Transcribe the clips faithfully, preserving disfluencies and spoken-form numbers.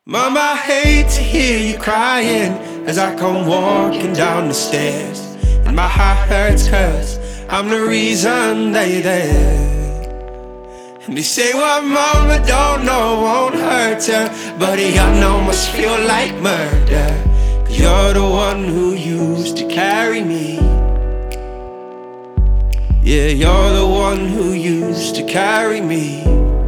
Mama, I hate to hear you crying as I come walking down the stairs. And my heart hurts cause I'm the reason that you're there. And they say what mama don't know won't hurt her, but I know must feel like murder. Cause you're the one who used to carry me. Yeah, you're the one who used to carry me.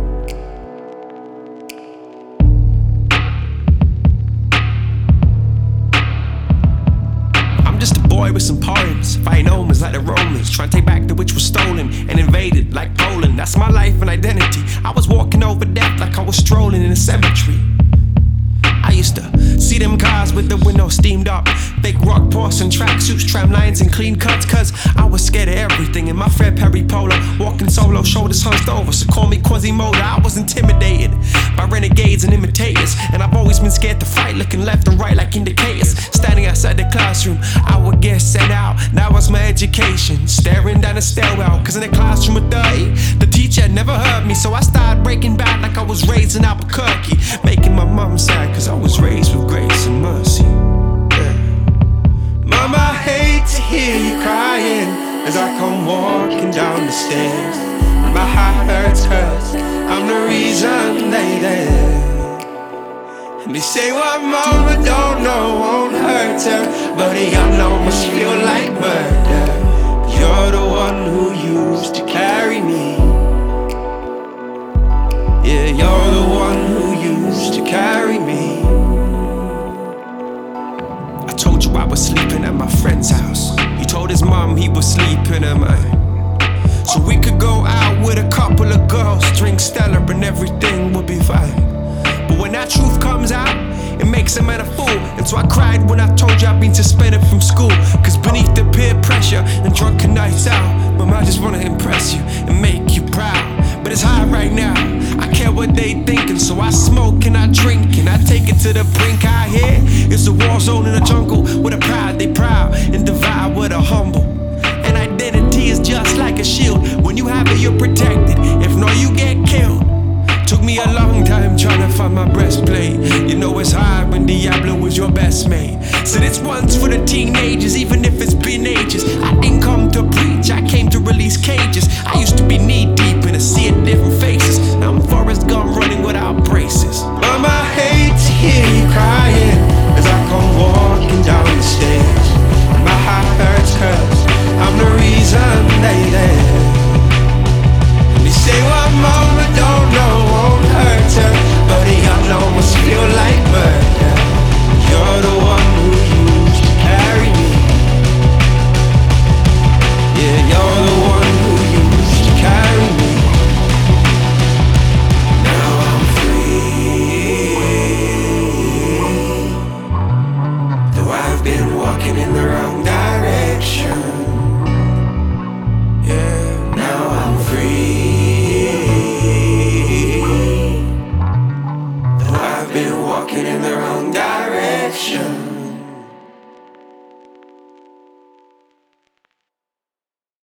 I'm just a boy with some poems, fighting omens like the Romans, trying to take back that which was stolen and invaded like Poland. That's my life and identity. I was walking over death like I was strolling in a cemetery. I used to see them cars with the windows steamed up, fake rock porcelain tracksuits, tram lines and clean cuts. Cause I was scared of everything. And my friend Perry Polo, walking solo, shoulders hunched over. So call me Quasimodo. I was intimidated by renegades and imitators, and I've always been scared to fight, looking left and right like indicators. Standing outside the classroom, I would get sent out. That was my education, staring down the stairwell. Cause in the classroom of thirty, the teacher had never heard me. So I started breaking bad like I was raised in Albuquerque, making my mom sad cause I was raised with grace and mercy. Yeah. Mama, I hate to hear you crying as I come walking down the stairs. And my heart hurts cause I'm the reason they there. And they say what mama don't know won't hurt her, but I know must feel like murder. You're the one who used to carry me. Yeah, you're the one who used to carry me. I told you I was sleeping at my friend's house. He told his mom he was sleeping at mine, so we could go out with a couple of girls, drink Stella and everything would be fine. But when that truth comes out, it makes a man a fool. And so I cried when I told you I'd been suspended from school. Cause beneath the peer pressure and drunken nights out, mama, I just wanna impress you and make you proud. But it's hard right now, I care what they thinking. So I smoke and I drink and I take it to the brink. I hear it's a war zone in the jungle, with a pride they proud and divide with a humble. And identity is just like a shield. When you have it, you're protected. If not, you get killed. Took me a long time trying to find my breastplate. You know it's hard when Diablo was your best mate. So this one's for the teenagers, even if it's been ages. I didn't come to preach, I came to release cages. I used to be knee deep in a sea of different faces. Now I'm Forrest Gump running without braces. Mama, I hate to hear you crying as I come walking down the stairs. My heart hurts cause I'm the reason they there. They say what mama don't know won't hurt her, but I know must feel like murder. You're the one who used to carry me. Yeah, you're the one who used to carry me. Now I'm free, though I've been walking in the wrong direction. Yeah, now I'm free. Walking in the wrong direction.